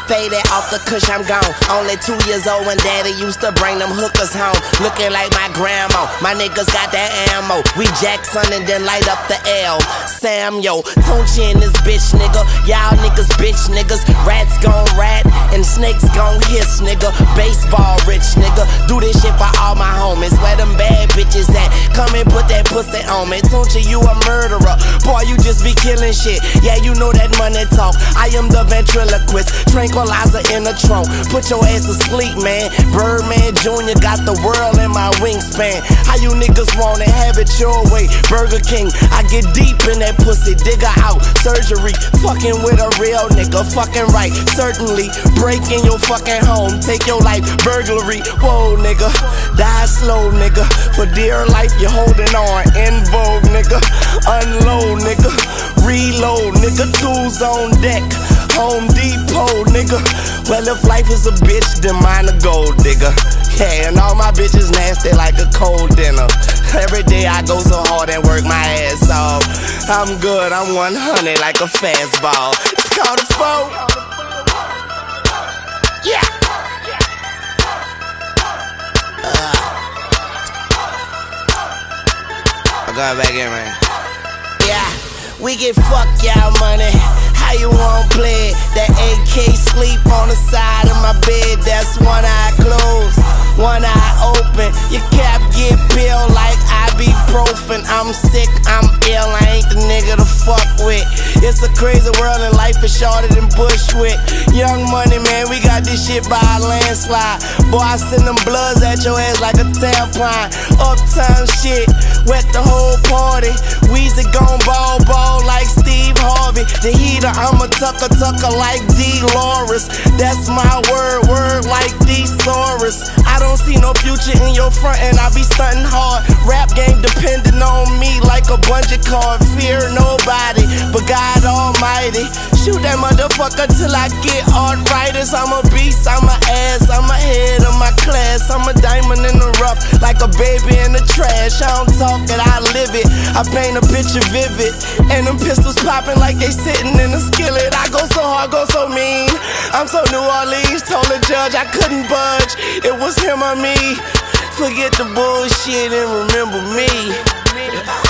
faded off the kush, I'm gone. Only 2 years old when daddy used to bring them hookers home. Looking like my grandma, my niggas got that ammo. We Jackson and then light up the L. Sam, yo, Tunchi in this bitch, nigga. Y'all niggas bitch niggas. Rats gon' rat and snakes gon' hiss, nigga. Baseball rich, nigga. Do this shit for all my homies. Where them bad bitches at? Come and put that pussy on me. Tunchi, you a murderer. Boy, you just be killing shit. Yeah, you know that money talk. I am the ventriloquist. Tranquilizer in the trunk. Put your ass to sleep, man. Birdman Jr. got the world in my wingspan. How you niggas wanna have it your way? Burger King, I get deep in that pussy. Digger out. Surgery. Fucking with a real nigga. Fucking right. Certainly. Break in your fucking home. Take your life. Burglary. Whoa, nigga. Die slow, nigga. For dear life, you're holding on. In vogue, nigga. Unload, nigga. Reload, nigga. Tools on deck. Home Depot, nigga. Well, if life is a bitch, then mine a gold digger. Yeah, and all my bitches nasty like a cold dinner. Every day I go so hard and work my ass off. I'm good, I'm 100 like a fastball. It's called a foe. Yeah. I'm going back in, man. Yeah, we get fuck y'all money. How you wanna play it? That AK sleep on the side of my bed. That's one eye closed, one eye open. Your cap get peeled like ibuprofen. I'm sick, I'm ill, I ain't the nigga to fuck with. It's a crazy world and life is shorter than Bushwick. Young money, man, we got this shit by a landslide. Boy, I send them bloods at your ass like a tampon. Uptown shit, wet the whole party. Weezy gon' ball like Steve Harvey. The heater, I'm a tucker like D-Loris. That's my word like Thesaurus. I don't see no future in your front and I be stunting hard. Rap game depending on me like a bungee cord. Fear nobody but God Almighty. Shoot that motherfucker till I get arthritis. I'm a beast, I'm a ass, I'm ahead of my class. I'm a diamond in the rough like a baby in the trash. I don't talk it, I live it. I paint a picture vivid. And them pistols popping like they sitting in a skillet. I go so hard, go so mean. I'm so New Orleans, told the judge I couldn't budge. It was him or me. Forget the bullshit and remember me.